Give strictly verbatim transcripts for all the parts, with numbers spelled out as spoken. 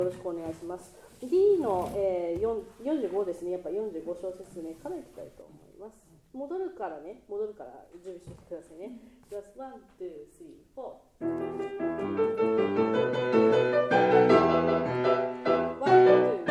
よろしくお願いします。D の、えー、よんじゅうごですね。やっぱよんじゅうご小節目からいきたいと思います。戻るからね、戻るから準備してくださいね。いきます。ワン、ツー、スリー、フォー。ワン、ツー、ス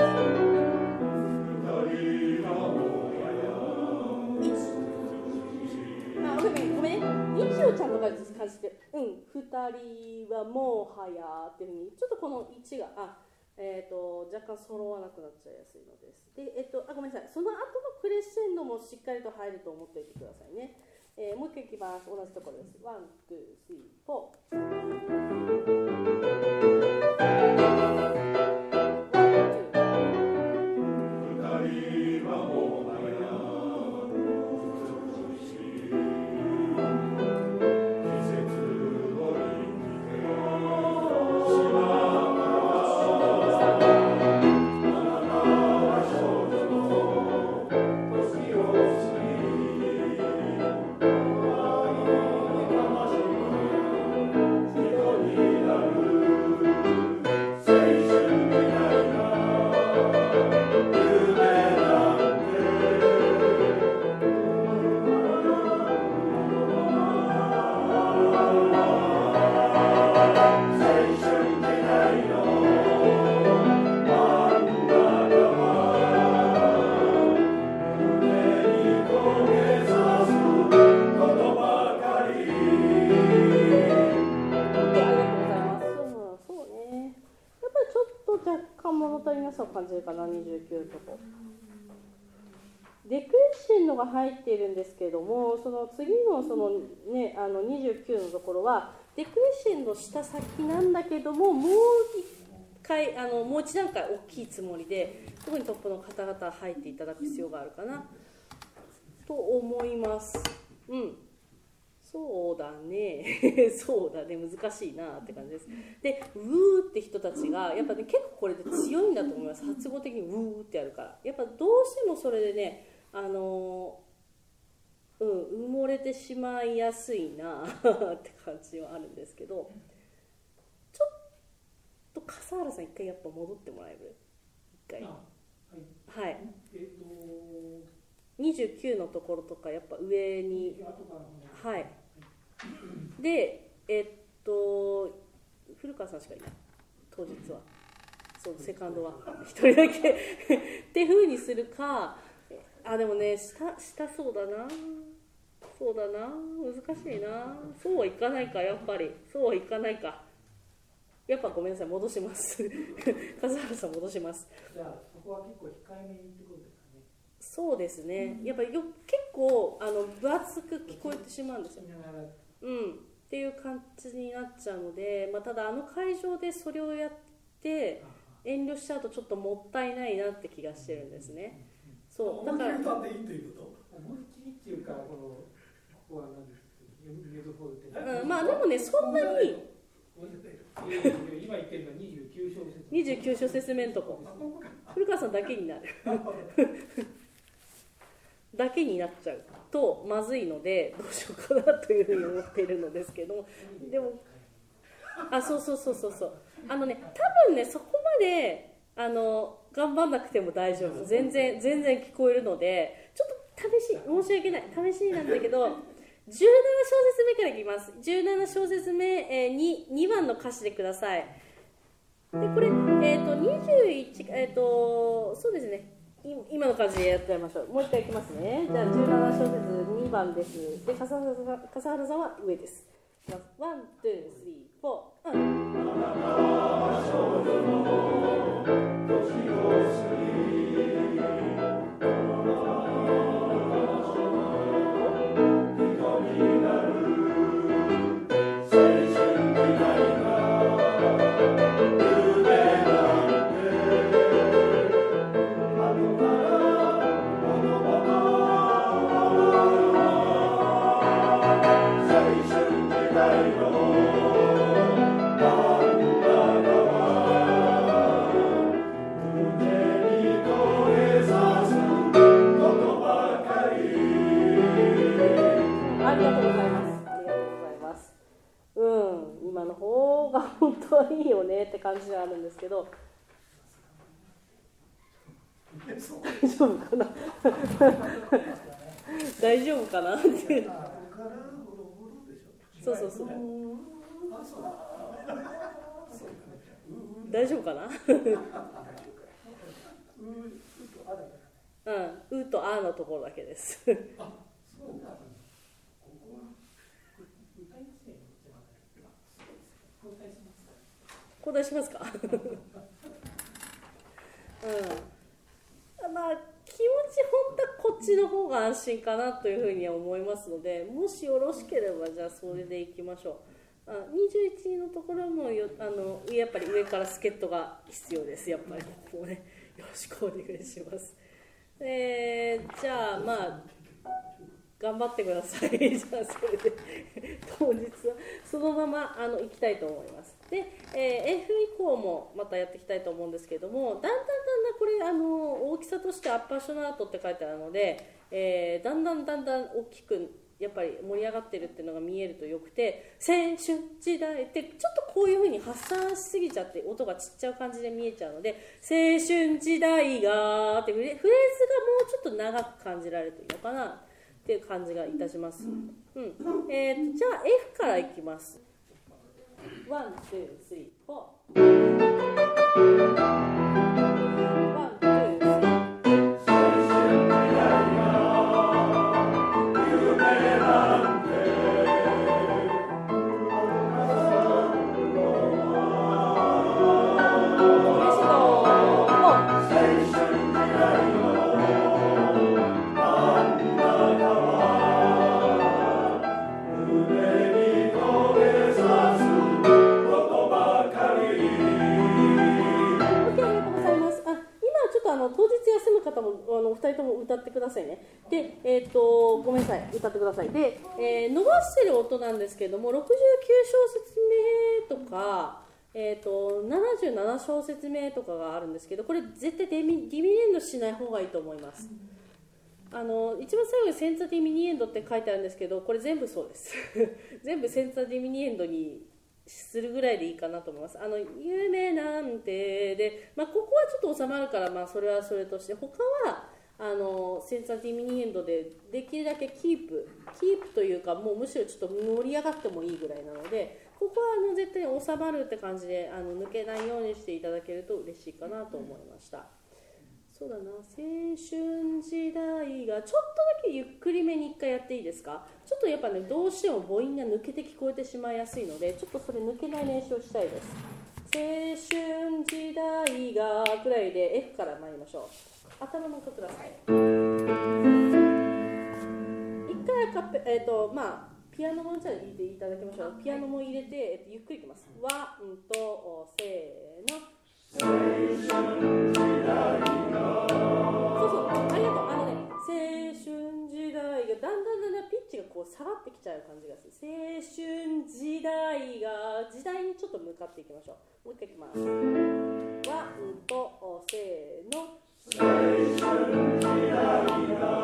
リー。いち。あ、ごめん、ごめん。いちをちゃんと感じて、うん、ふたりはもはやっていうふうに、ちょっとこのいちが、あ、えー、と若干揃わなくなっちゃいやすいのです。で、えー、とあごめんなさい、その後のクレッシェンドもしっかりと入ると思っておいてくださいね。えー、もう一回いきます。同じところです。ワン、ツー、スリー、フォ感じるかな、にじゅうきゅうとこ。デクレッシェンドが入っているんですけれども、その次のその、ね、あのにじゅうきゅうのところはデクレッシェンドした先なんだけども、もう一回あのもう一段階大きいつもりで、特にトップの方々入っていただく必要があるかなと思います。うん、そうだねそうだね、難しいなって感じです。で、ウーって人たちがやっぱね、結構これで強いんだと思います。発語的にウーってやるから、やっぱどうしてもそれでね、あのー、うん、埋もれてしまいやすいなって感じはあるんですけど、ちょっと笠原さん一回やっぱ戻ってもらえる？一回、はい、はい、えっとにじゅうきゅうのところとかやっぱ上に、はい、で、えっと古川さんしかいない、当日は。そう、セカンドは一人だけって風にするか、あ、でもね、したしたそうだな、そうだな、難しいな、そうはいかないか、やっぱりそうはいかないか、やっぱごめんなさい、戻します笠原さん戻します。 じゃあそこは結構控えめにってことですかね。 そうですね、やっぱりよ結構あの分厚く聞こえてしまうんですよ、うん、っていう感じになっちゃうので、まあ、ただあの会場でそれをやって遠慮しちゃうとちょっともったいないなって気がしてるんですね。そうだから、 思い切り歌っていいということ？思い切りっていうか、このここは何ですか、ミューズホールって、うん、 まあでもね、そんなに今言ってるのはにじゅうきゅう小節にじゅうきゅう小節目のとこ、古川さんだけになるだけになっちゃうとまずいので、どうしようかなというふうに思っているのですけども、でもあ、そうそうそうそうそう、あのね、多分ね、そこまであの頑張んなくても大丈夫、全然全然聞こえるので、ちょっと試し、申し訳ない、試しなんだけどじゅうなな小節目からいきます。じゅうなな小節目、えー、に, にばんの歌詞でください。でこれ、えー、とにじゅういち、えー、とそうですね、今の感じでやってみましょう。もう一回いきますね。じゃあじゅうなな小節にばんです。で、笠原さん、笠原さんは上です。ワン、ツー、スリー、フォー、うん。あなたは少女の年を過ぎ、今の方が本当はいいよねって感じがあるんですけど、 大丈夫かな大丈夫かなそうそうそう大丈夫かなうん、うとあのところだけですあ、そうか。ここは歌いますね。 交代しますかうん、まあ気持ち本当はこっちの方が安心かなというふうには思いますので、もしよろしければじゃあそれでいきましょう。あにじゅういちのところもよあのやっぱり上から助っ人が必要です。やっぱりここねよろしくお願いします。えー、じゃあまあ頑張ってくださいじゃあそれで当日はそのままあの行きたいと思います。で、えー、F 以降もまたやっていきたいと思うんですけれども、だんだんだんだんこれあの大きさとしてアッパーショナートって書いてあるので、えー、だんだんだんだん大きくやっぱり盛り上がってるっていうのが見えるとよくて、青春時代ってちょっとこういう風に発散しすぎちゃって音がちっちゃい感じで見えちゃうので、青春時代がってフレーズがもうちょっと長く感じられるといいのかなっていう感じがいたします。うん、えー、じゃあ F からいきます。ワン、ツー、スリー、フォ当日休む方もあのお二人とも歌ってくださいね。で、えー、とごめんなさい、歌ってください。で、えー、伸ばしてる音なんですけれども、ろくじゅうきゅう小節目とか、えー、とななじゅうなな小節目とかがあるんですけど、これ絶対デミディミニエンドしない方がいいと思います。あの一番最後にセンターディミニエンドって書いてあるんですけど、これ全部そうです全部センターディミニエンドにするぐらいでいいかなと思います。あの夢なんてで、まあ、ここはちょっと収まるから、まあ、それはそれとして、他はあのセンターディミニエンドでできるだけキープキープというか、もうむしろちょっと盛り上がってもいいぐらいなので、ここはあの絶対に収まるって感じであの抜けないようにしていただけると嬉しいかなと思いました。そうだな、青春時代がちょっとだけゆっくりめに一回やっていいですか。ちょっとやっぱね、どうしても母音が抜けて聞こえてしまいやすいので、ちょっとそれ抜けない練習をしたいです。青春時代がくらいで F から参りましょう。頭の音ください。一回カッペ、えっ、ー、とまあピアノもじゃあ入れていただきましょう。ピアノも入れて、えー、とゆっくりいきます。ワンとせーの。青春時代がそうそう、ありがとう。あのね、青春時代がだんだんだんだんピッチがこう下がってきちゃう感じがする。青春時代が時代にちょっと向かっていきましょう。もう一回いきます。ワンとせーの。青春時代が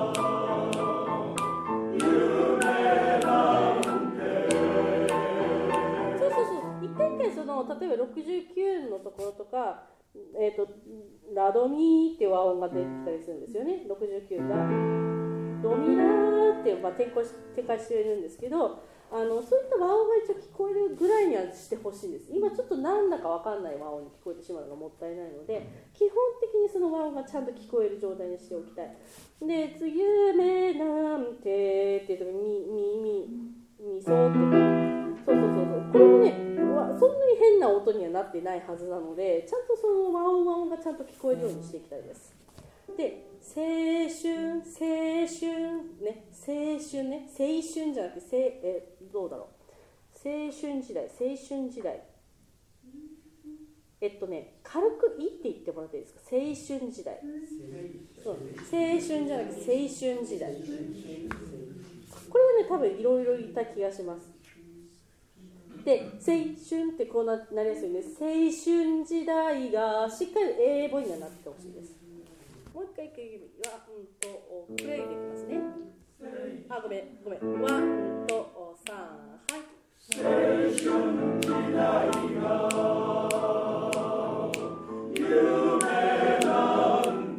夢なんて。そうそうそう、一回一回その例えばろくじゅうきゅうのところとか、えーと、ラドミーっていう和音が出てきたりするんですよね。ろくじゅうきゅうがドミラーっていう、まあ、展開しているんですけど、あのそういった和音が一応聞こえるぐらいにはしてほしいんです。今ちょっとなんだか分かんない和音に聞こえてしまうのがもったいないので、基本的にその和音がちゃんと聞こえる状態にしておきたい。で、次夢なんてっていうときにミミミソってそうそうそうそう、これもね、そんなに変な音にはなってないはずなので、ちゃんとその和音和音がちゃんと聞こえるようにしていきたいです。で、青春青春ね、青春ね、青春じゃなくてせえどうだろう、青春時代青春時代えっとね、軽くいって言ってもらっていいですか。青春時代、そう、青春じゃなくて青春時代、これはね多分いろいろ言った気がします。で、青春ってこう な, なりやすいんです。青春時代がしっかり英語にはなってほしいです。もう一回いきます。ワンとプレイでいきますね。あ、ごめんごめん。ワンとさん、はい。青春時代が夢なん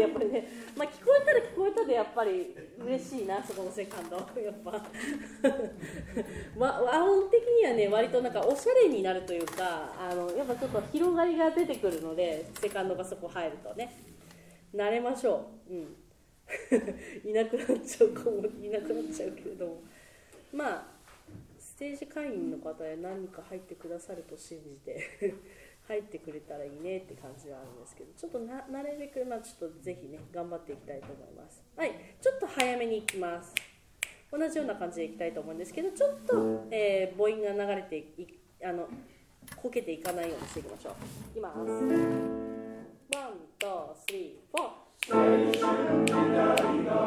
やっぱりね、まあ、聞こえたら聞こえたでやっぱり嬉しいな、そこのセカンドやっぱ和和音的にはね割となんかおしゃれになるというか、あのやっぱちょっと広がりが出てくるので、セカンドがそこ入るとね慣れましょう。うんいなくなっちゃう子もいなくなっちゃうけれども、まあステージ会員の方で何か入ってくださると信じて入ってくれたらいいねって感じはあるんですけど、ちょっとな慣れてくるまあちょっとぜひね頑張っていきたいと思います。はい、ちょっと早めにいきます。同じような感じでいきたいと思うんですけど、ちょっと、えー、母音が流れていあのこけていかないようにしていきましょう。いきます。ワン、ツー、スリー、フォー。青春時代が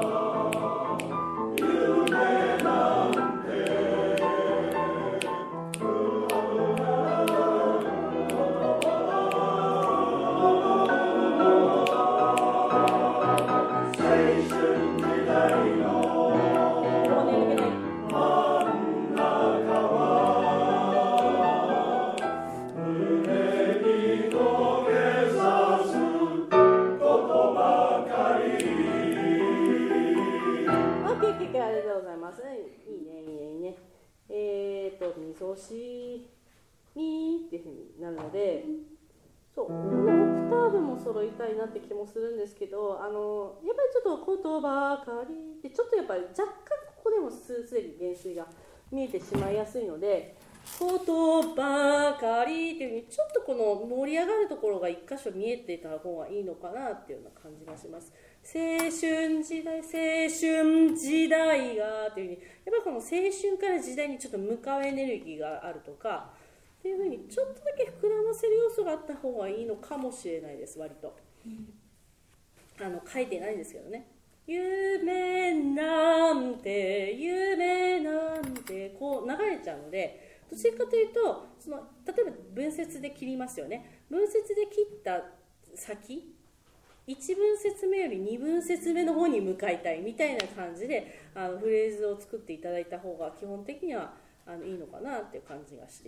夢なんてみぞしみっていう風になるので、そうこのオクターブも揃いたいなって気もするんですけど、あのやっぱりちょっと言葉かりってちょっとやっぱり若干ここでもすでに減衰が見えてしまいやすいので、言葉かりっていう風にちょっとこの盛り上がるところが一箇所見えていた方がいいのかなっていうような感じがします。青春時代、青春時代がっていう風にやっぱりこの青春から時代にちょっと向かうエネルギーがあるとかっていう風にちょっとだけ膨らませる要素があった方がいいのかもしれないです。割とあの書いてないんですけどね、夢なんて夢なんてこう流れちゃうので、どちらかというとその例えば文節で切りますよね。文節で切った先いち文節目よりに文節目の方に向かいたいみたいな感じであのフレーズを作っていただいた方が基本的にはあのいいのかなっていう感じがして